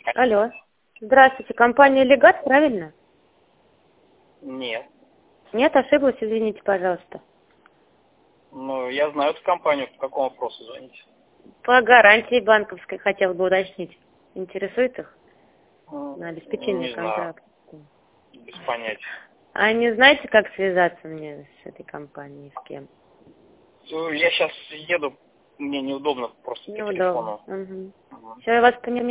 Алло. Здравствуйте, компания Легат, правильно? Нет. Нет, ошиблась, извините, пожалуйста. Ну, я знаю эту компанию. По какому вопросу звоните? По гарантии банковской хотел бы уточнить. Интересует их на обеспечение Не знаю. контракта? Без понятия. А не знаете, как связаться мне с этой компанией, с кем? Ну, я сейчас еду. Мне неудобно просто по Неудобно. телефону. Угу. Мгм. Все, я вас поняла.